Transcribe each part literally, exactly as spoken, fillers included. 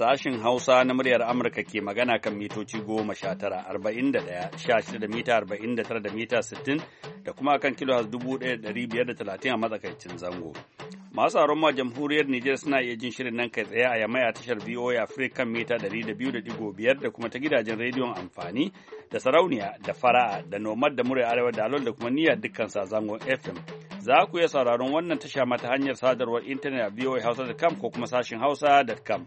Sashin Hausa na muryar Amurka ke magana kan mitoci goma sha tara, arba'in da ɗaya, sha shida da mita arba'in da tara da mita sittin da kuma kan kilo dubu ɗaya da ɗari biyar da talatin a matsakaicin zango. Masu aron ma jamhuriyar Nijar suna iya jin shirin nan kai tsaye a yamai a tashar V O A Africa kan mita ɗari da biyu da ɗigo biyar da kuma ta gidajen rediyon amfani da sarauniya da fara'a da nomad da muryar arewa da alol da kuma niyyar dukkan sa zangon F M. Za ku iya sauraron wannan tasha mata hanyar sadarwar intanet a v o a hausa dot com ko kuma sashin hausa dot com.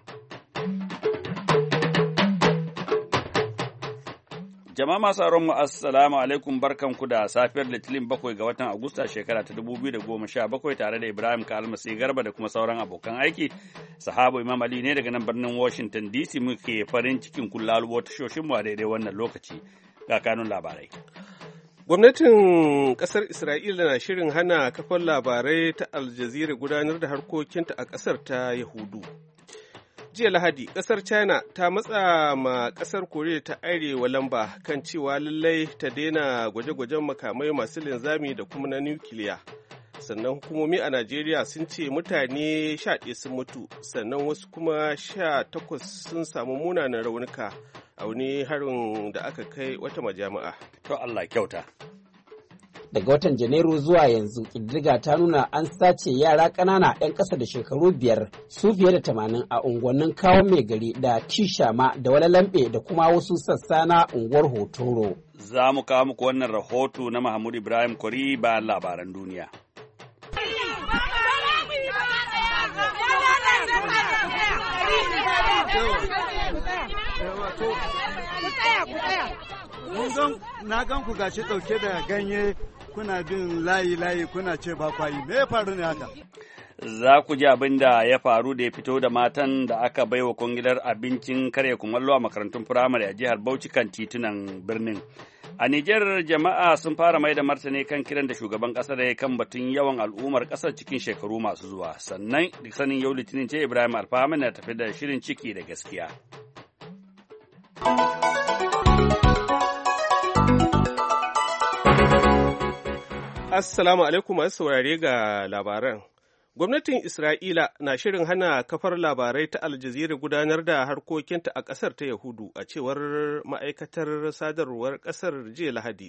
Jama'a masu sauran mu assalamu alaikum, barkanku da safiyar Litinin bakwai ga watan Agusta shekara ta dubu biyu da goma sha bakwai tare da Ibrahim Kalmasi Garba da kuma sauran abokan aiki. Sahabo Imam Ali ne daga nan birnin Washington D C muke farin cikin kullalubo tashoshin mu a daidai wannan lokaci. Ga kanun labarai. Gwamnatin ƙasar Isra'ila na shirin hana kafar labarai ta Al Jazeera gudanar da harkokinta a ƙasar ta Yahudu. Jiya Lahadi, ƙasar China ta matsa ma ƙasar Koriya ta Arewa lamba kan cewa lallai ta daina gwaje-gwajen makamai masu linzami da kuma na nukiliya. Sannan hukumomi a Najeriya sun ce mutane sha ɗaya sun mutu, sannan wasu kuma sha takwas sun samu munanan raunuka a wani harin da aka kai wata majami'a. To Allah kyauta. Daga watan Janairu zuwa yanzu ƙididdiga ta nuna an sace yara ƙanana 'yan ƙasa da shekaru biyar su fiye da tamanin a unguwannin Kawo Mai Gari da Tishama da Walalambe da kuma wasu sassa na unguwar Hotoro. Za mu kawo muku wannan rahoto na Mahmud Ibrahim Kwari bayan labaran duniya. Na gan ku gashi ɗauke da ganye kuna bin layi-layi kuna ce ba kwayi, me ya faru ne haka? Za ku ji abin da ya faru da ya fito da matan da aka baiwa kwangilar abincin karya kumallo a makarantun firamare a jihar Bauchi kan titunan birnin. A Nijar jama'a sun fara mai da martani kan kiran da shugaban ƙasar ya kan batun yawan al'ummar ƙasar cikin shekaru masu zuwa. Sannan sanin yau Litinin ce Ibrahim Alfahamin na tafi da shirin ciki da gaskiya. Assalamu alaikum masu saurare ga labaran. Gwamnatin Isra'ila na shirin hana kafar labarai ta Al Jazeera gudanar da harkokinta a ƙasar ta Yahudu a cewar ma'aikatar sadarwar ƙasar jiya Lahadi.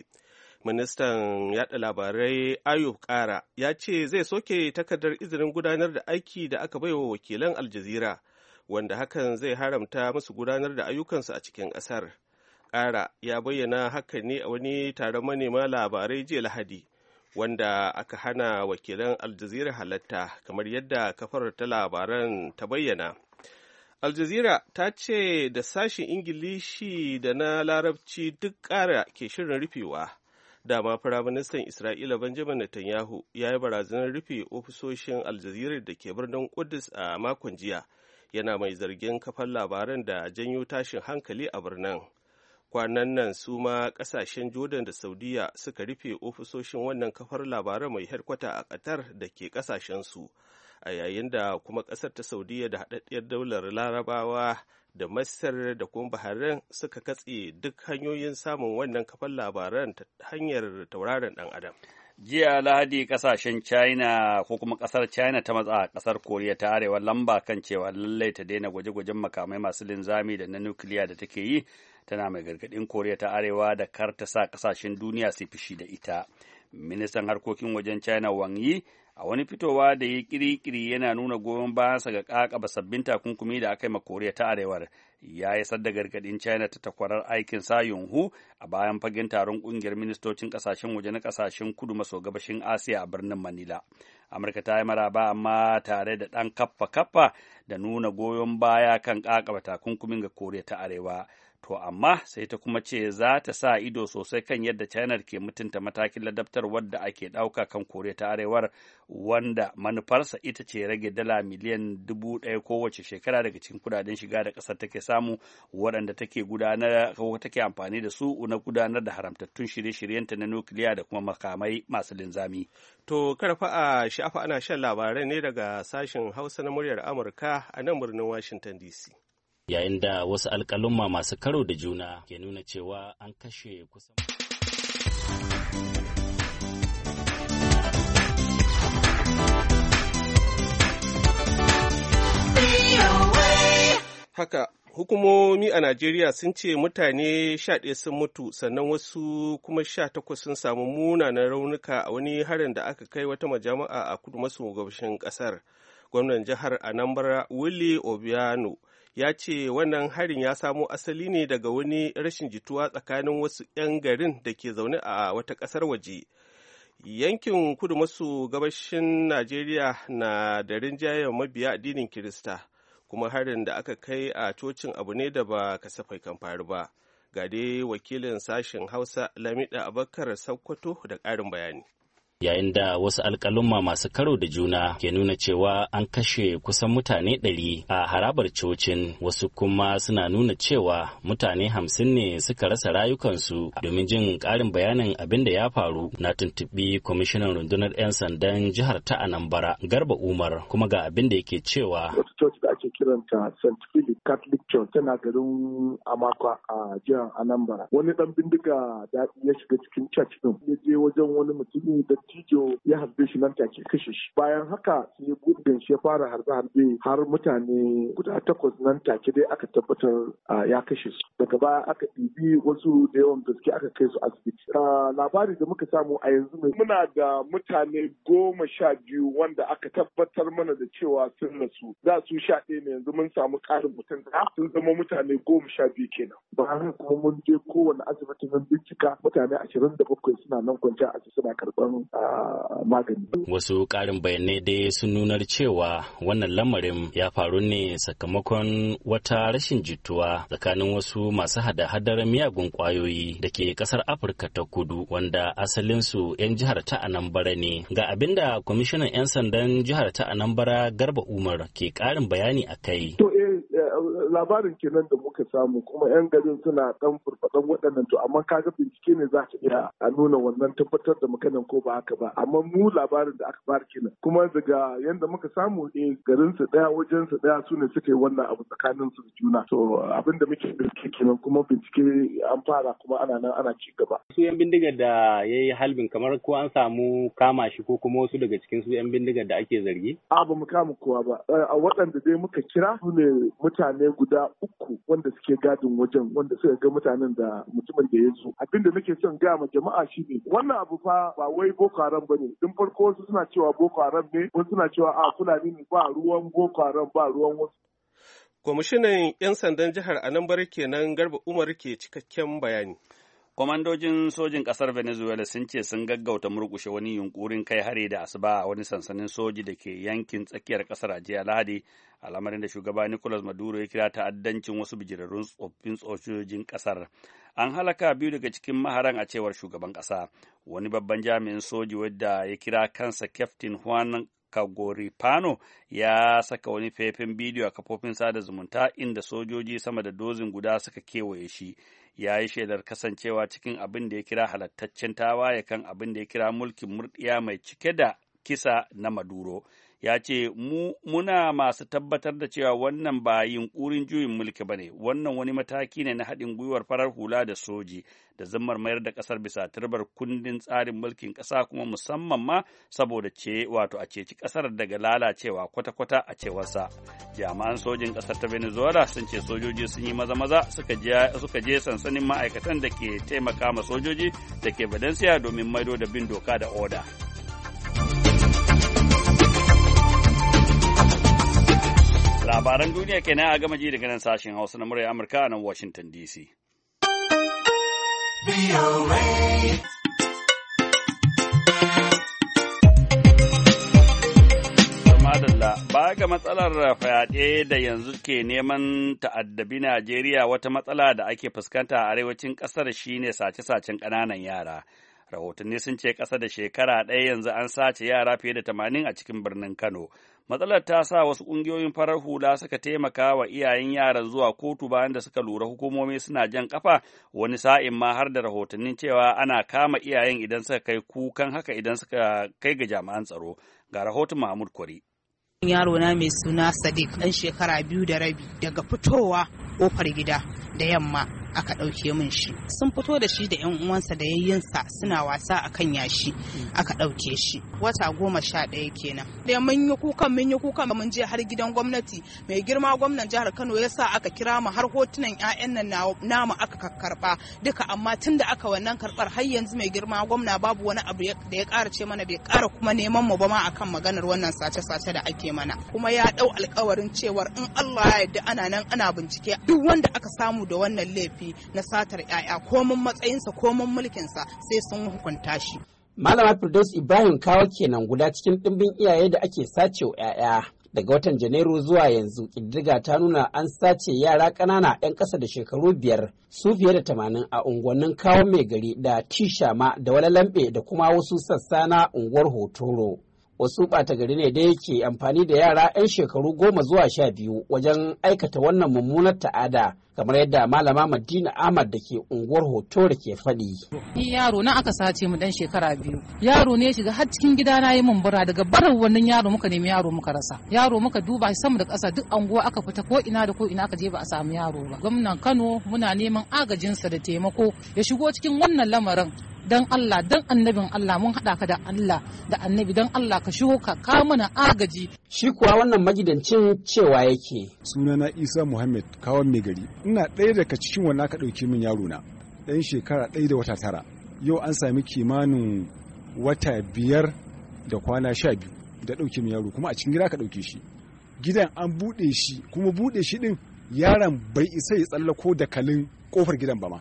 Ministan yaɗa labarai Ayub Ƙara ya ce zai soke takardar izinin gudanar da aiki da aka baiwa wakilan Al Jazeera, wanda hakan zai haramta musu gudanar da ayyukansu a cikin ƙasar. Ƙara ya bayyana hakan ne a wani taron manema labarai jiya Lahadi, wanda aka hana wakilan Al Jazeera halatta, kamar yadda kafar ta labaran ta bayyana. Al Jazeera ta ce da sashen Ingilishi da na Larabci duk ƙara ke shirin rufewa. Dama Firaministan Isra'ila Benjamin Netanyahu ya yi barazanar rufe ofisoshin Al Jazeera da ke birnin Kudus a makon jiya, yana mai zargin kafar labaran da janyo tashin hankali a birnin. Kwanan nan su ma kasashen Jordan da Saudiya suka rufe ofisoshin wannan kafar labarai mai harkwata a Qatar da ke kasashensu, a yayin da kuma kasar ta Saudiya da haɗaɗɗiyar daular Larabawa da Masar da kuma Bahrain suka katse duk hanyoyin samun wannan kafar labaran ta hanyar tauraron ɗan adam. Jiya Lahadi kasashen China ko kuma kasar China ta matsa kasar Koriya ta Arewa lamba kan cewa lallai ta daina gwaje-gwajen makamai masu linzami da na nukiliya da take yi, tana mai gargaɗin Koriya ta Arewa da kar ta sa kasashen duniya su fishi da ita. Ministan harkokin wajen China Wang Yi a wani fitowa da ya kiri-kiri yana nuna goyon bayansa ga kakaba sabbin takunkumi da aka yi ma Koriya ta Arewar, ya yi sadda gargadin China ta takwarar aikin sa Yunhu a bayan fagen taron kungiyar ministocin kasashen waje na kasashen kudu maso gabashin Asiya a birnin Manila. Amurka ta yi maraba amma tare da ɗan kaffa-kaffa da nuna goyon baya kan kakaba takunkumin ga Koriya ta Arewa. To amma sai ta kuma ce za ta sa ido sosai kan yadda China ke mutunta matakin ladabtar wadda ake ɗauka kan Koriya ta Arewar, wanda manufarsa ita ce rage dala miliyan dubu ɗaya kowace shekara daga cikin kudaden shiga da ƙasar take samu, waɗanda take gudanar ko take amfani da su na gudanar da haramtattun shirye-shiryenta na nukiliya da kuma makamai masu linzami. To karfa a sha'afa ana shan labarai ne daga sashen Hausa na muryar Amurka a nan birnin Washington D C. Yayin da wasu alƙalumma masu karo da juna ke nuna cewa an kashe kusan Haka, hukumomi a Najeriya sun ce mutane sha ɗaya sun mutu sannan wasu kuma sha takwas sun samu munanan raunuka a wani harin da aka kai wata majami'a a kudu maso gabashin ƙasar. Gwamnan jihar Anambra Willie Obiano ya ce wannan harin ya samo asali ne daga wani rashin jituwa tsakanin wasu 'yan garin da ke zaune a wata ƙasar waje. Yankin kudu maso gabashin Najeriya na da rinjayen mabiya addinin Kirista, kuma harin da aka kai a cocin abu ne da ba kasafai kan faru ba. Ga dai wakilin sashen Hausa Lamida Abubakar Sokoto da ƙarin bayani. Yayin da wasu alƙalumma masu karo da juna ke nuna cewa an kashe kusan mutane ɗari a harabar cocin, wasu kuma suna nuna cewa mutane hamsin ne suka rasa rayukansu. Domin jin ƙarin bayanin abin da ya faru, na tuntuɓi kwamishinan rundunar 'yan sandan jihar ta Anambra Garba Umar, kuma ga abin da yake cewa. Wata coci da ake kiranta Saint Philip Catholic Church tana garin Amakwa a jihar Anambra. Wani ɗan bindiga da ya shiga cikin church ɗin, ya je wajen wani mutumi da Tijo ya harbe shi nan take kashe shi. Bayan haka sai gudun shi ya fara harbe-harbe har mutane guda takwas nan take dai aka tabbatar ya kashe su. Daga baya aka ɗibi wasu da yawan gaske aka kai su asibiti. Labari da muka samu a yanzu ne muna da mutane goma sha biyu wanda aka tabbatar mana da cewa sun rasu. Da su sha ɗaya ne, yanzu mun samu ƙarin mutum da sun zama mutane goma sha biyu kenan. Bayan kuma mun je kowane asibiti mun bincika mutane ashirin da bakwai suna nan kwanciya a suna karɓar magani. Wasu ƙarin bayanai dai sun nunar cewa wannan lamarin ya faru ne sakamakon wata rashin jituwa tsakanin wasu masu hada-hadar miyagun ƙwayoyi da ke ƙasar Afirka ta Kudu, wanda asalinsu 'yan jihar ta Anambra ne. Ga abinda kwamishinan 'yan sandan jihar ta Anambra Garba Umar ke ƙarin bayani a kai. To eh labarin kenan da muka samu, kuma 'yan garin suna ɗan furfaɗan waɗannan, to amma kaga bincike ne za ka iya a nuna wannan tabbatar da maganan ko ba haka ba, amma mu labarin da aka fara kenan, kuma daga yanda muka samu eh garin su ɗaya wajen su ɗaya su ne suka yi wannan abu tsakanin su da juna. To abin da muke bincike kenan, kuma bincike an fara kuma ana nan ana ci gaba. Su 'yan bindigar da ya yi halbin kamar ko an samu kama shi ko kuma wasu daga cikin su 'yan bindigar da ake zargi? A ba mu kama kowa ba, a waɗanda dai muka kira su ne mutane guda uku wanda suke gadin wajen, wanda suka ga mutanen da mutumin da ya zo. Abin da nake son gaya ma jama'a shine wannan abu fa ba wai Boko Haram bane. Din farko wasu suna cewa Boko Haram ne, wasu suna cewa a Fulani ne, ba ruwan Boko Haram ba ruwan wasu. Kwamishinan 'yan sandan jihar Anambra kenan Garba Umar ke cikakken bayani. Kwamandojin sojin ƙasar Venezuela sun ce sun gaggauta murƙushe wani yunkurin kai hari da asuba a wani sansanin soji da ke yankin tsakiyar ƙasar a jiya Lahadi, al'amarin da shugaba Nicolas Maduro ya kira ta'addancin wasu bijirarrun tsoffin sojojin ƙasar. An halaka biyu daga cikin maharan a cewar shugaban ƙasa. Wani babban jami'in soji wadda ya kira kansa Captain Juan Kagoripano ya saka wani faifin bidiyo a kafofin sada zumunta inda sojoji sama da dozin guda suka kewaye shi. Ya yi shaidar kasancewa cikin abin da ya kira halattaccen tawaye kan abin da ya kira mulkin murɗiya mai cike da kisa na Maduro. Ya ce, mu muna masu tabbatar da cewa wannan ba yunkurin juyin mulki ba ne, wannan wani mataki ne na haɗin gwiwar farar hula da soji da zammar mayar da ƙasar bisa turbar kundin tsarin mulkin ƙasa, kuma musamman ma saboda ce wato a ceci ƙasar daga lalacewa kwata-kwata a cewarsa. Jami'an sojin ƙasar ta Venezuela sun ce sojoji sun yi maza-maza suka je sansanin ma'aikatan da ke taimaka ma sojoji da ke Valencia domin maido da bin doka da oda. Labaran duniya kenan a gama ji daga nan sashen Hausa na murya Amurka a nan Washington D C. Madalla, ba ga matsalar fyaɗe da yanzu ke neman ta'addabi Najeriya, wata matsala da ake fuskanta a arewacin ƙasar shine sace-sacen ƙananan yara. Rahotanni sun ce ƙasa da shekara ɗaya yanzu an sace yara fiye da tamanin a cikin birnin Kano. Matsalar ta sa wasu ƙungiyoyin farar hula suka taimaka wa iyayen yaran zuwa kotu bayan da suka lura hukumomi suna jan ƙafa, wani sa'in ma har da rahotannin cewa ana kama iyayen idan suka kai kukan haka idan suka kai ga jami'an tsaro. Ga rahoton Mahmud Kwari. Yaro na mai suna Sadiq ɗan shekara biyu da rabi daga fitowa ƙofar gida da yamma aka ɗauke min shi. Sun fito da shi da yan uwansa da yayyinsa suna wasa akan yashi aka ɗauke shi. Wata goma sha ɗaya kenan. Da mun yi kukan mun yi kukan mun je har gidan gwamnati, mai girma gwamnan jihar Kano ya sa aka kira mu har hotunan ƴaƴan nan namu aka kakkarba duka, amma tun da aka wannan karɓar har yanzu mai girma gwamna babu wani abu da ya ƙara ce mana, bai ƙara kuma neman mu ba ma akan maganar wannan sace-sace da ake mana. Kuma ya ɗau alƙawarin cewar in Allah ya yarda ana nan ana bincike duk wanda aka samu da wannan laifi na satar ƴaƴa ko mun matsayinsa ko mun mulkinsa sai sun hukunta shi. Malama Firdaus Ibrahim Kawo kenan guda cikin ɗimbin iyaye da ake sace wa ƴaƴa. Daga watan Janairu zuwa yanzu ƙididdiga ta nuna an sace yara ƙanana 'yan ƙasa da shekaru biyar su fiye da tamanin a unguwannin Kawo Mai Gari da Tishama da Walalambe da kuma wasu sassa na unguwar Hotoro. Wasu ɓata gari ne da yake amfani da yara 'yan shekaru goma zuwa sha biyu wajen aikata wannan mummunar ta'ada, kamar yadda malama Madina Ahmad da ke unguwar Hotoro ke faɗi. Ni yaro na aka sace mu dan shekara biyu. Yaro ne shiga har cikin gida na yi mun bura, daga barar wannan yaro muka nemi yaro muka rasa. Yaro muka duba shi sama da ƙasa duk anguwa aka fita ko ina da ko ina aka je ba a samu yaro ba. Gwamnan Kano muna neman agajinsa da taimako ya shigo cikin wannan lamarin. Dan Allah, dan annabin Allah, mun haɗa ka da Allah da annabi, dan Allah ka shigo ka ka mana agaji. Shi kuwa wannan magidancin cewa yake. Sunana Isa Muhammad Kawon Mai Gari. Ina ɗaya daga cikin wannan aka ɗauke min yaro na. Ɗan shekara ɗaya da wata tara. Yau an sami kimanin wata biyar da kwana sha biyu da ɗauke min yaro, kuma a cikin gida ka ɗauke shi. Gidan an buɗe shi, kuma buɗe shi ɗin yaron bai isa ya tsallako dakalin ƙofar gidan ba ma.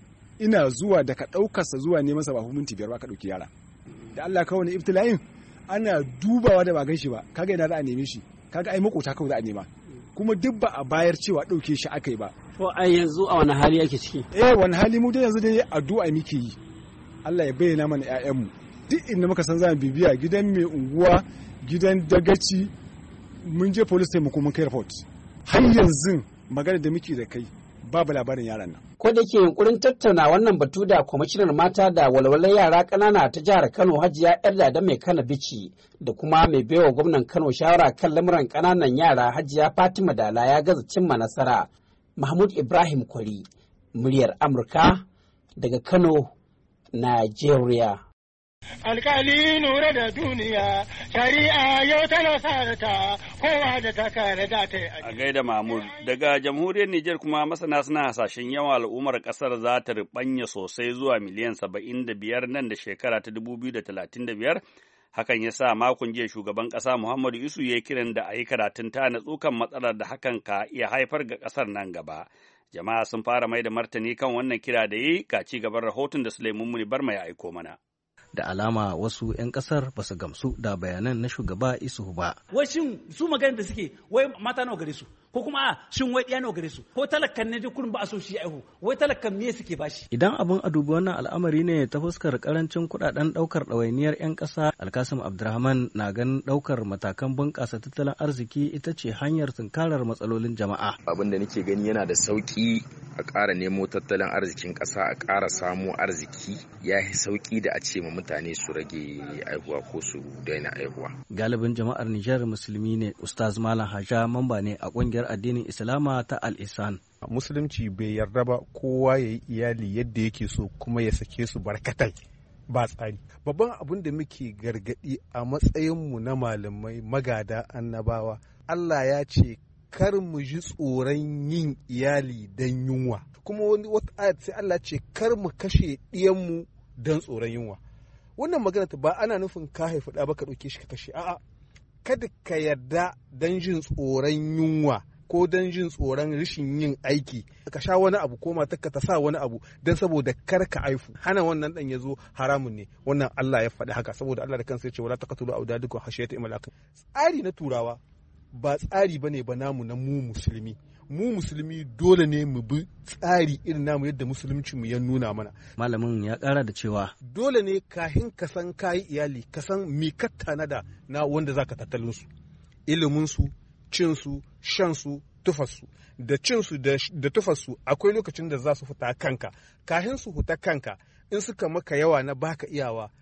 Ina zuwa daga ɗaukarsa zuwa neman sa ba minti biyar ba ka ɗauki yara. Da Allah kawai wani ibtila'in ana dubawa da ba gan shi ba, kaga ina za a neme shi, kaga ai makota kawai za a nema. Kuma duk ba a bayar cewa ɗauke shi aka yi ba. To a yanzu a wani hali yake ciki? Eh wani hali mu dai yanzu dai addu'a muke yi. Allah ya bayyana mana ƴaƴanmu. Duk inda muka san za mu bibiya, gidan mai unguwa, gidan dagaci, mun je police station mun kai report. Har yanzu magana da muke da kai babu labarin yaran nan. Ko da ke yunkurin tattauna wannan batu da kwamishinar mata da walwalar yara ƙanana ta jihar Kano Hajiya Yarda da mai Kana Bici da kuma mai baiwa gwamnan Kano shawara kan lamuran ƙananan yara Hajiya Fatima Dala ya gaza cimma nasara. Mahmud Ibrahim Kwari, muryar Amurka daga Kano, Najeriya. Alkali nura da duniya, shari'a yau tana sarata, kowa da ta kare da ta yi. A gaida Mahmud, daga jamhuriyar Nijar kuma masana suna hasashen yawan al'ummar ƙasar za ta riɓanya sosai zuwa miliyan saba'in da biyar nan da shekara ta dubu biyu da talatin da biyar. Hakan ya sa makon jiya shugaban ƙasa Muhammadu Isu ya kiran da a yi karatun ta natsu kan matsalar da hakan ka iya haifar ga ƙasar nan gaba. Jama'a sun fara mai da martani kan wannan kira da yi, ga ci gaban rahoton da Sulaiman Muni Barma ya aiko mana. Da alama wasu 'yan kasar ba su gamsu da bayanan na shugaba Isuhu ba. Wai shin su maganar da suke wai mata nawa gare su ko kuma a shin wai ɗaya nawa gare su ko talakan ne duk kullum ba a so shi aihu wai talakan me suke bashi. Idan abin a dubi wannan al'amari ne ta fuskar karancin kuɗaɗen ɗaukar ɗawainiyar 'yan ƙasa, Alkasim Abdurrahman na ganin ɗaukar matakan bunƙasa tattalin arziki ita ce hanyar tunkarar matsalolin jama'a. Abin da nake gani yana da sauƙi a ƙara nemo tattalin arzikin ƙasa, a ƙara samo arziki ya yi sauƙi da a ce ma mutane su rage aihuwa ko su daina aihuwa. Galibin jama'ar Nijar musulmi ne. Ustaz Malam Haja mamba ne a ƙungiyar addinin Islama ta Al-Ihsan. Musulunci bai yarda ba kowa ya yi iyali yadda yake so kuma ya sake su barkatai ba tsari. Babban abin da muke gargaɗi a matsayinmu na malamai magada annabawa, Allah ya ce kar mu ji tsoron yin iyali don yunwa, kuma wani wata ayat sai Allah ce kar mu kashe ɗiyanmu don tsoron yunwa. Wannan magana ba ana nufin ka haifi ɗa ba ka ɗauke shi ka kashe, a'a, kada ka yarda don jin tsoron yunwa ko don jin tsoron rashin yin aiki ka sha wani abu ko matarka ta sa wani abu don saboda kar ka aifu. Hana wannan dan ya zo haramun ne, wannan Allah ya faɗi haka saboda Allah da kansa ya ce wala taqtulu awladakum khashyata imlaq. Tsari na turawa ba tsari bane ba namu na mu musulmi. Mu musulmi dole ne mu bi tsari irin namu yadda musulunci mu ya nuna mana. Malamin ya ƙara da cewa dole ne kahin ka san kayi iyali ka san mi ka tanada na wanda zaka tattalin su, ilimin su, cin su, shan su, tufar su. Da cin su da tufar su akwai lokacin da za su fita kanka, kahin su fita kanka in suka maka yawa na baka iyawa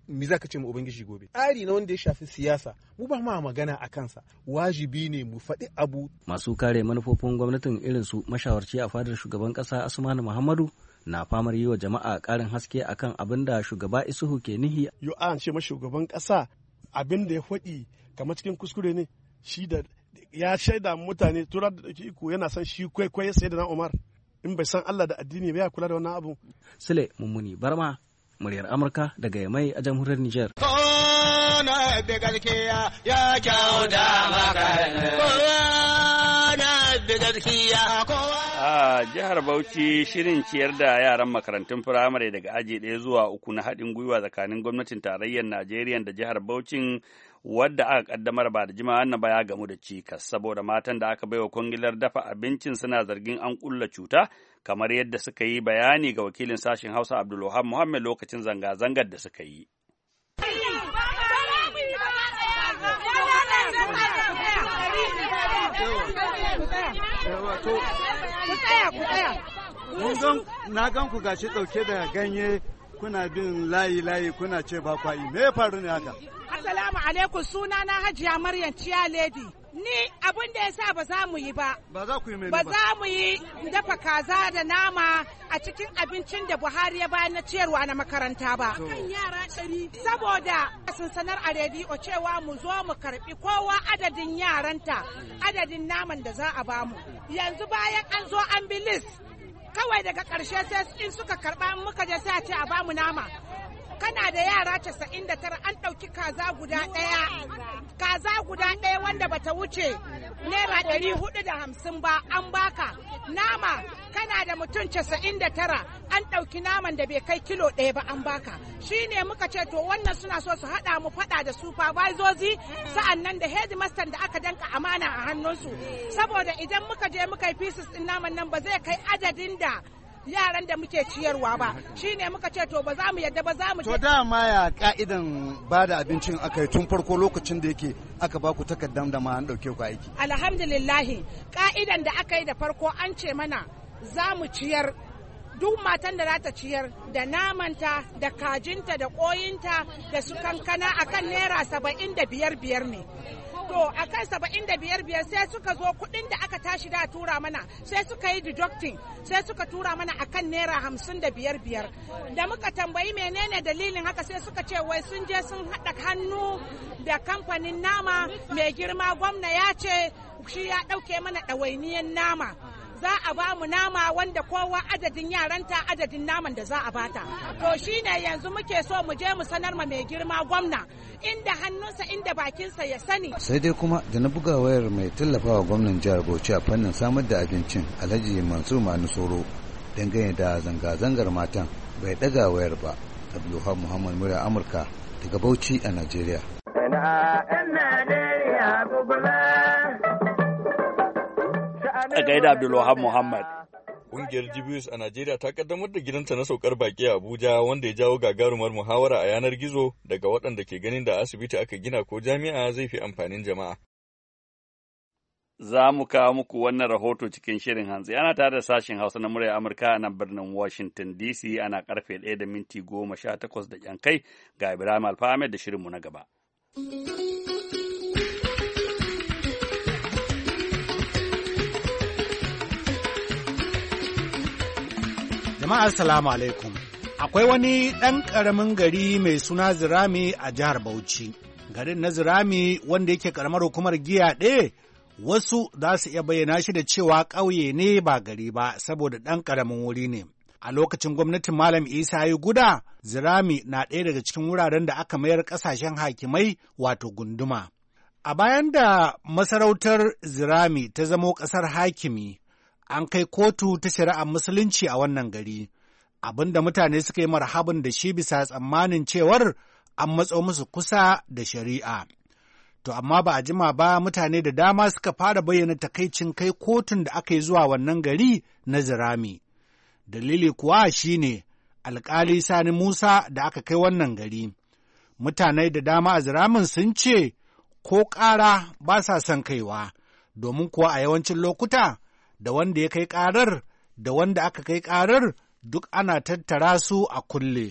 me za ka ce mu ubangiji gobe. Tsari na wanda ya shafi siyasa mu ba ma magana a kansa, wajibi ne mu faɗi abu. Masu kare manufofin gwamnatin irin su mashawarci a fadar shugaban ƙasa Asmanu Muhammadu na famar yi wa jama'a ƙarin haske akan abin da shugaba Isuhu ke nihi. Yo an ce ma shugaban ƙasa abin da ya faɗi kamar cikin kuskure ne, shi da ya shaida mutane tura da ɗauki iko yana son shi kwaikwaye sai da na Umar, in bai san Allah da addini ba ya kula da wannan abu. Sule Mummuni Barma, muryar Amurka daga Yamai a jamhuriyar Nijar. Kona da gaskiya ya kyauta maka. Kona da gaskiya kowa. A jihar Bauchi shirin ciyar da yaran makarantun firamare daga aji ɗaya zuwa uku na haɗin gwiwa tsakanin gwamnatin tarayyar Najeriya da jihar Bauchin wadda aka kaddamar ba da jima'a na baya gamu da cikas saboda matan da aka baiwa kwangilar dafa abincin suna zargin an kulla cuta kamar yadda suka yi bayani ga wakilin sashen Hausa Abdulwahab Muhammad lokacin zanga-zangar da suka yi. Na gan ku gashi ɗauke da ganye kuna bin layi-layi kuna ce ba kwayi. Me ya faru ne haka? Assalamu alaikum, suna na Hajiya Maryam Ciya Lady. Ni abin da ya sa ba za mu yi ba. Ba za ku yi ba. Ba za mu yi dafa kaza da nama a cikin abincin da Buhari ya bayar na ciyarwa na makaranta ba. Kan yara ɗari. Saboda sun sanar a rediyo cewa mu zo mu karɓi kowa adadin yaranta, adadin naman da za a bamu. Yanzu bayan an zo an bi list, kawai daga ƙarshe sai in suka karɓa muka je sai a ce a bamu nama. Kana da yara casa'in da tara an ɗauki kaza guda ɗaya, kaza guda ɗaya wanda bata wuce naira ɗari hudu da hamsin ba an baka. Nama kana da mutum casa'in da tara an ɗauki naman da bai kai kilo ɗaya ba an baka. Shi ne muka ce to wannan suna so su haɗa mu faɗa da supervisozi sa'an nan da headmaster da aka danka amana a hannunsu. Saboda idan muka je muka yi pieces ɗin naman nan ba zai kai adadin da yaran da muke ciyarwa ba, shi ne muka ce to ba za mu yadda ba za mu to dama ya ka'idan ba da abincin aka yi tun farko lokacin da yake aka ba ku takardar da ma an ɗauke ku aiki. Alhamdulillahi ka'idan da aka yi da farko an ce mana za mu ciyar duk matan da za ta ciyar da namanta da kajinta da koyinta da su kankana akan naira saba'in da biyar biyar ne. To a kan saba'in da biyar biyar sai suka zo kuɗin da aka tashi da tura mana sai suka yi deducting sai suka tura mana akan naira hamsin da biyar biyar. Da muka tambayi menene dalilin haka sai suka ce wai sun je sun haɗa hannu da kamfanin nama mai girma gwamna ya ce shi ya ɗauke mana ɗawainiyan nama. Za a ba mu nama wanda kowa adadin yaranta adadin naman da za a bata. To shine yanzu muke so mu je mu sanar ma mai girma gwamna inda hannunsa inda bakinsa ya sani. Sai dai kuma da na buga wayar mai tallafawa gwamnan jihar Bauchi a fannin samar da abincin Alhaji Mansur Manu Soro dangane da zanga-zangar matan bai daga wayar ba. Abdulwahab Muhammad murya Amurka daga Bauchi a Najeriya. A gaida Abdulwahab Muhammad. Ƙungiyar G B S a Najeriya ta kaddamar da gidanta na saukar baki a Abuja wanda ya jawo gagarumar muhawara a yanar gizo daga waɗanda ke ganin da asibiti aka gina ko jami'a zai fi amfanin jama'a. Za mu kawo muku wannan rahoto cikin shirin hantsi. Ana tare da sashen Hausa na murya Amurka a nan birnin Washington D C ana karfe ɗaya da minti goma sha takwas da ƴan kai ga Ibrahim Alfahamed da shirinmu na gaba. Jama'a assalamu alaikum. Akwai wani ɗan ƙaramin gari mai suna Zirami a jihar Bauchi. Garin na Zirami wanda yake ƙaramar hukumar Giyaɗe, wasu za su iya bayyana shi da cewa ƙauye ne ba gari ba saboda ɗan ƙaramin wuri ne. A lokacin gwamnatin Malam Isa ya guda, Zirami na ɗaya daga cikin wuraren da aka mayar ƙasashen hakimai wato gunduma. A bayan da masarautar Zirami ta zamo ƙasar hakimi, an kai kotu ta shari'ar musulunci a wannan gari, abinda mutane suka yi marhabin da shi bisa tsammanin cewar an matso musu kusa da shari'a. To amma ba a jima ba mutane da dama suka fara bayyana takaicin kai kotun da aka yi zuwa wannan gari na Zirami. Dalili kuwa shi ne alƙali Sani Musa da aka kai wannan gari. Mutane da dama a Ziramin sun ce ko ƙara ba sa son kaiwa, domin kuwa a yawancin lokuta da wanda ya kai ƙarar da wanda aka kai ƙarar duk ana tattara su a kulle,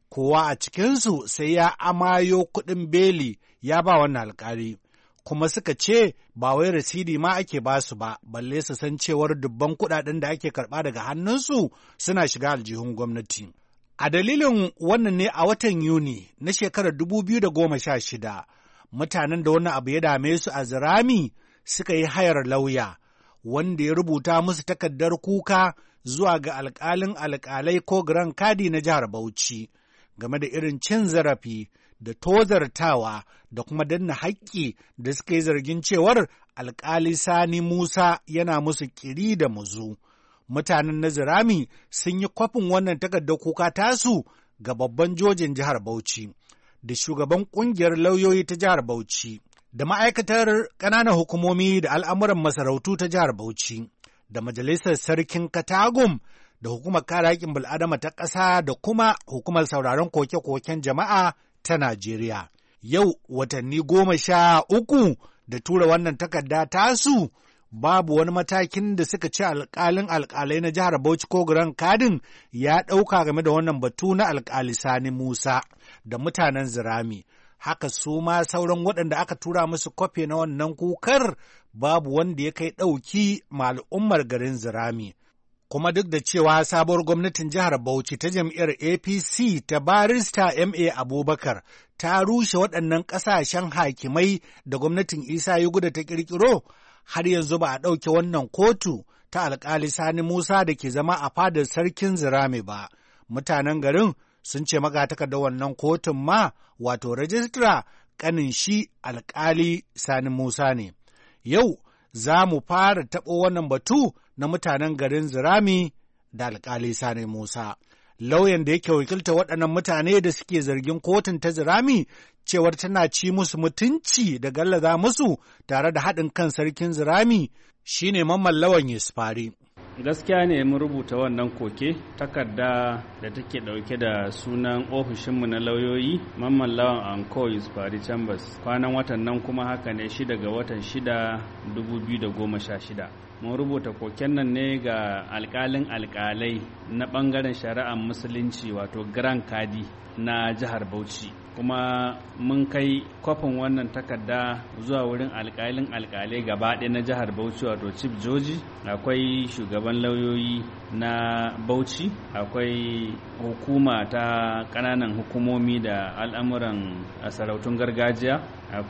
kowa a cikinsu sai ya amayo kuɗin beli ya ba wannan alƙali. Kuma suka ce ba wai rasidi ma ake ba su ba, balle su san cewar dubban kuɗaɗen da ake karɓa daga hannunsu suna shiga aljihun gwamnati. A dalilin wannan ne a watan Yuni na shekarar dubu biyu da goma sha shida, mutanen da wannan abu ya dame su a Zirami suka yi hayar lauya, wanda ya rubuta musu takardar kuka zuwa ga alƙalin alƙalai ko Grand Kadi na jihar Bauchi game da irin cin zarafi da tozartawa da kuma danna haƙƙi da suka yi zargin cewar alƙali Sani Musa yana musu ƙiri da muzu. Mutanen na Zirami sun yi kwafin wannan takardar kuka tasu ga babban jojin jihar Bauchi da shugaban ƙungiyar lauyoyi ta jihar Bauchi da ma'aikatar ƙananan hukumomi da al'amuran masarautu ta jihar Bauchi da majalisar sarkin Katagum da hukumar kare haƙƙin bil'adama ta ƙasa da kuma hukumar sauraron koke-koken jama'a ta Najeriya. Yau watanni goma sha uku da tura wannan takarda tasu babu wani matakin da suka ci alƙalin alƙalai na jihar Bauchi ko Grand Kadin ya ɗauka game da wannan batu na alƙali Sani Musa da mutanen Zirami. Haka su ma sauran waɗanda aka tura musu kwafe na wannan kukar babu wanda ya kai ɗauki ma al'ummar garin Zirami. Kuma duk da cewa sabuwar gwamnatin jihar Bauchi ta jam'iyyar A P C ta barista M A Abubakar ta rushe waɗannan ƙasashen hakimai da gwamnatin Isa Yuguda ta ƙirƙiro, har yanzu ba a ɗauke wannan kotu ta alƙali Sani Musa da ke zama a fadar sarkin Zirami ba. Mutanen garin sun ce magatakardar wannan kotun ma wato rajistra ƙanin shi alƙali Sani Musa ne. Yau za mu fara taɓo wannan batu na mutanen garin Zirami da alƙali Sani Musa. Lauyan da yake wakilta waɗannan mutane da suke zargin kotun ta Zirami cewar tana ci musu mutunci da gallaza musu tare da haɗin kan sarkin Zirami shine Mamman Lawan Yusufari. Gaskiya ne mun rubuta wannan koke takarda da take ɗauke da sunan ofishinmu na lauyoyi Mamman Lawan Anko Yusufari Chambers. Kwanan watan nan kuma haka ne shida ga watan shida dubu biyu da goma sha shida. Mun rubuta koken nan ne ga alƙalin alƙalai na ɓangaren shari'ar musulunci wato Grand Kadi na jihar Bauchi. Kuma mun kai kwafin wannan takarda zuwa wurin alƙalin alƙalai gaba ɗaya na jihar Bauchi wato Chief Joji, akwai shugaban lauyoyi na Bauchi, akwai hukuma ta ƙananan hukumomi da al'amuran sarautun gargajiya,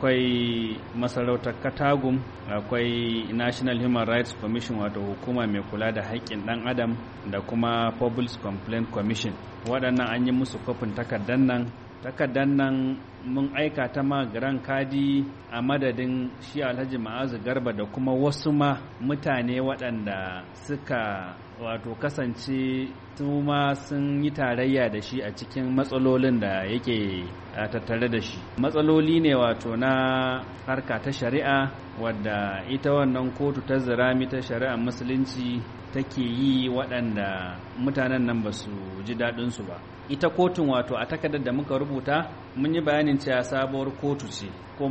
akwai masarautar Katagum, akwai National Human Rights Commission wato hukuma mai kula da haƙƙin ɗan adam da kuma Public Complaint Commission. Waɗannan an yi musu kwafin takardar nan. Takardar nan mun aika ta ma Grand Kadi a madadin shi Alhaji Ma'azu Garba da kuma wasu ma mutane waɗanda suka wato kasance su ma sun yi tarayya da shi a cikin matsalolin da yake tattare da shi. Matsaloli ne wato na harka ta shari'a wadda ita wannan kotu ta Zirami ta shari'ar musulunci take yi waɗanda mutanen nan ba su ji daɗinsu ba. Ita kotun wato a takardar da muka rubuta mun yi bayanin cewa sabuwar kotu ce,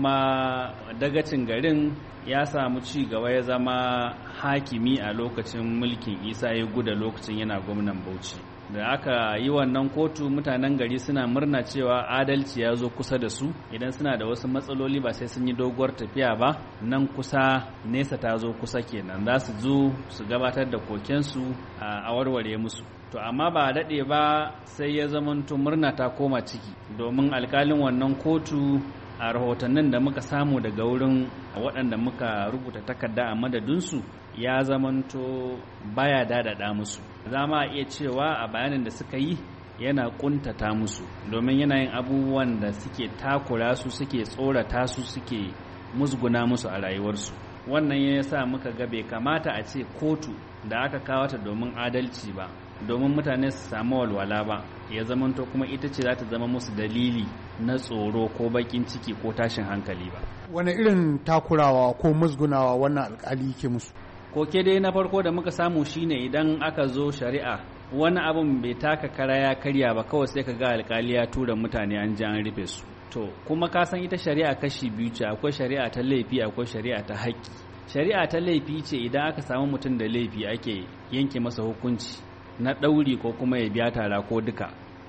kuma dagacin garin ya samu ci gaba ya zama hakimi a lokacin mulkin Isa Yuguda lokacin yana gwamnan Bauchi. Da aka yi wannan kotu mutanen gari suna murna cewa adalci ya zo kusa da su, idan suna da wasu matsaloli ba sai sun yi doguwar tafiya ba, nan kusa nesa ta zo kusa kenan, za su zo su gabatar da kokensu a warware musu. To amma ba daɗe ba sai ya zamanto murna ta koma ciki, domin alkalin wannan kotu a rahotannin da muka samu daga wurin waɗanda muka rubuta takarda a madadinsu ya zamanto baya dadada musu. Za ma iya cewa a bayanin da suka yi yana kuntata musu, domin yana yin abubuwan da suke takura su, suke tsorata su, suke musguna musu a rayuwarsu. Wannan ya sa muka ga bai kamata a ce kotu da aka kawo ta domin adalci ba, domin mutane su samu walwala ba, ya zamanto kuma ita ce za ta zama musu dalili na tsoro ko bakin ciki ko tashin hankali ba. Wani irin takurawa ko musgunawa wannan alkali ke musu? Koke dai na farko da muka samu shine idan aka zo shari'a wani abin bai taka kara ya karya ba, kawai sai ka ga alkali ya tura mutane an ji an rufe su. To kuma ka san ita shari'a kashi biyu ce, akwai shari'a ta laifi akwai shari'a ta haƙƙi. Shari'a ta laifi ce idan aka samu mutum da laifi ake yanke masa hukunci na ɗauri ko kuma ya biya tara ko duka.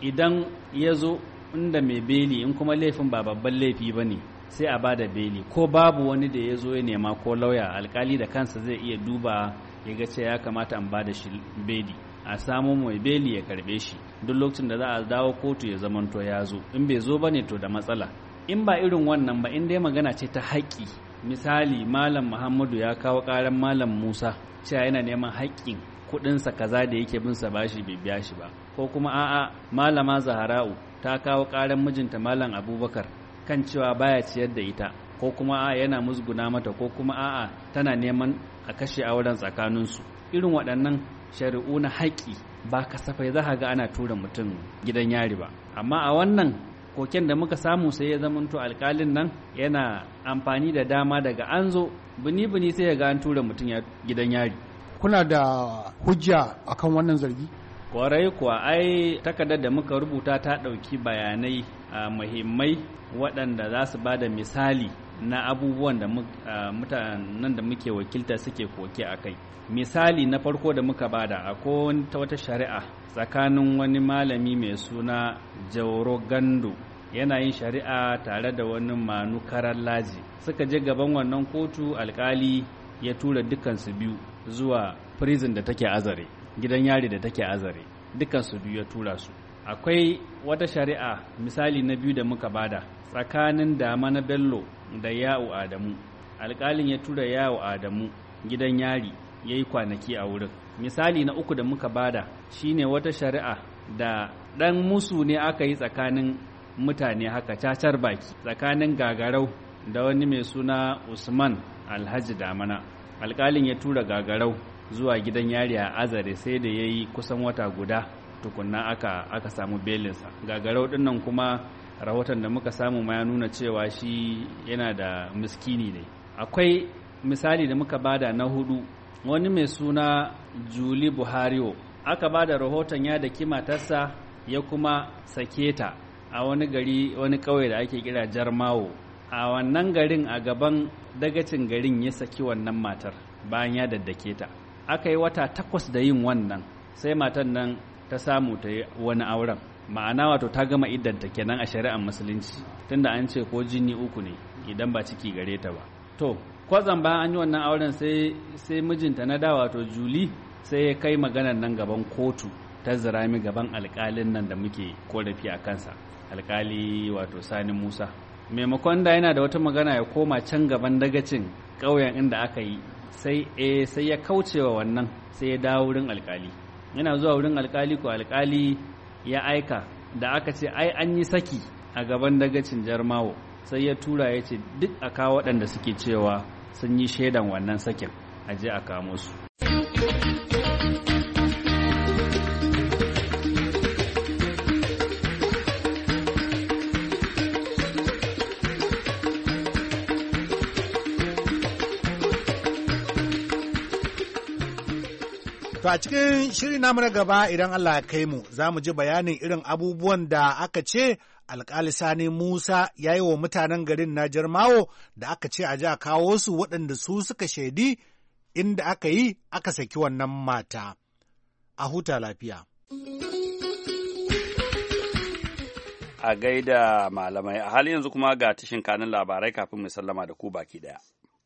idan ya zo inda mai beli in kuma laifin ba babban laifi ba ne sai a bada beli ko babu wani da ya zo ya nema ko lauya alkali da kansa zai iya duba ya ga cewa ya kamata an bada shi beli a samu mai beli ya karbe shi duk lokacin da za a dawo kotu ya zamanto ya zo in bai zo bane to da matsala in ba irin wannan ba in dai magana ce ta haƙƙi misali malam Muhammadu ya kawo ƙaran malam Musa cewa yana neman haƙƙin kuɗinsa kaza da yake bin sa bashi bai biya shi ba ko kuma a'a malama Zahra'u ta kawo ƙaran mijinta malam Abubakar kan cewa baya ciyar da ita ko kuma a'a yana musguna mata ko kuma a'a tana neman a kashe auren tsakaninsu irin waɗannan shari'u na haƙƙi ba kasafai za ga ana tura mutum gidan yari ba amma a wannan koken da muka samu sai ya zamanto alƙalin nan yana amfani da dama daga an zo bini-bini sai ya ga an tura mutum gidan yari. Kuna da hujja akan wannan zargi? Kwarai kuwa ai takardar da muka rubuta ta ɗauki bayanai a muhimmai waɗanda za su ba da misali na abubuwan da mutanen da muke wakilta suke koke a kai. Misali na farko da muka bada akwai wata shari'a tsakanin wani malami mai suna Jauro Gando yana yin shari'a tare da wani Manu Karallaji suka je gaban wannan kotu alkali ya tura dukansu biyu zuwa prison da take Azare gidan yari da take Azare dukansu biyu ya tura su. Akwai wata shari'a misali na biyu da muka bada tsakanin Damana Bello da Ya'u Adamu alkalin ya tura Ya'u Adamu gidan yari ya yi kwanaki a wurin. Misali na uku da muka bada shine wata shari'a da ɗan musu ne aka yi tsakanin mutane haka cacar baki tsakanin Gagarau da wani mai suna Usman Alhaji Damana. Alƙalin ya tura Gagarau zuwa gidan yari a Azare sai da ya yi kusan wata guda tukunna aka, aka samu belinsa. Gagarau ɗin nan kuma rahoton da muka samu ma ya nuna cewa shi yana da miskini ne. Akwai misali da muka bada na hudu wani mai suna Juli Buhariyo aka ba da rahoton ya daki matarsa ya kuma sake ta a wani gari wani ƙauye da ake kira Jarmawo a wannan garin a gaban dagacin garin ya saki wannan matar bayan ya daddake ta aka yi wata takwas da yin wannan sai matan nan ta samu ta yi wani auren ma'ana wato ta gama iddanta kenan a shari'ar musulunci tunda an ce ko jini uku ne idan ba ciki gare ta ba to kwazan bayan an yi wannan auren sai sai mijinta na da wato Juli sai ya kai maganar nan gaban kotu ta Zirami gaban alƙalin nan da muke korafi a kansa alƙali wato Sani Musa maimakon da yana da wata magana ya koma can gaban dagacin ƙauyen inda aka yi sai eh sai ya kaucewa wannan sai ya dawo wurin alƙali yana zuwa wurin alƙali ko alƙali ya aika da aka ce ai an yi saki a gaban dagacin Jarmawo sai ya tura ya ce duk a kawo waɗanda suke cewa sun yi shaidan wannan sakin a je a kamo su. To a cikin shiri namu na gaba idan Allah ya kai mu za mu ji bayanin irin abubuwan da aka ce alƙali Sani Musa ya yi wa mutanen garin na Jarmawo da aka ce a ji a kawo su waɗanda su suka shaidi inda aka yi aka saki wannan mata. A huta lafiya. A gaida malamai a halin yanzu kuma ga tashin kanin labarai kafin mu sallama da ku baki daya.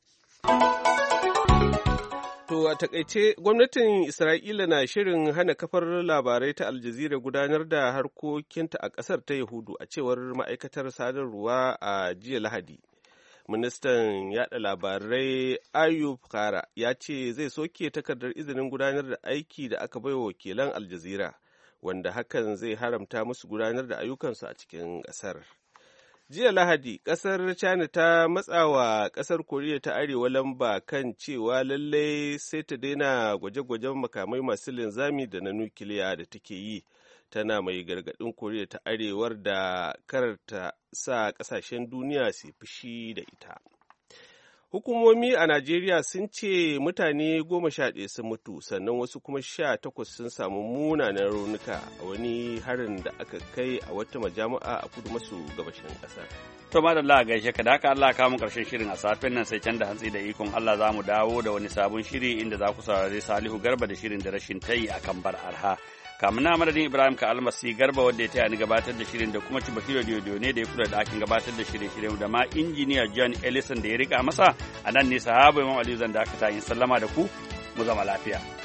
To a takaice gwamnatin Isra'ila na shirin hana kafar labarai ta Aljazeera gudanar da harkokinta a ƙasar ta Yahudu a cewar ma'aikatar sadarwa a jiya Lahadi. Ministan yaɗa labarai Ayub Kara ya ce zai soke takardar izinin gudanar da aiki da aka baiwa wakilan Aljazeera, wanda hakan zai haramta musu gudanar da ayyukansu a cikin ƙasar. Jiya Lahadi, ƙasar China ta matsawa ƙasar Koriya ta Arewa lamba kan cewa lallai sai ta daina gwaje-gwajen makamai masu linzami da na nukiliya da take yi, tana mai gargaɗin Koriya ta Arewar da karta sa ƙasashen duniya su fushi da ita. Hukumomi a Najeriya sun ce mutane goma sha ɗaya sun mutu sannan wasu kuma sha takwas sun samu munanan raunuka a wani harin da aka kai a wata majami'a a kudu maso gabashin ƙasar. To ma da Allah gaishe ka da haka Allah ka mu karshen shirin a safen nan sai can da hantsi da ikon Allah za mu dawo da wani sabon shiri inda za ku saurari Salihu Garba da shirin da rashin tayi a kan bar arha. kamun na madadin Ibrahim ka almasi garba wanda ya taya ni gabatar da shirin da kuma Chibahiro Diodo ne da ya kula da akin gabatar da shirin-shirin da ma injiniya John Ellison da ya rika masa a nan ne sahaba Imam Aliyu zan da aka ta yin sallama da ku mu zama lafiya.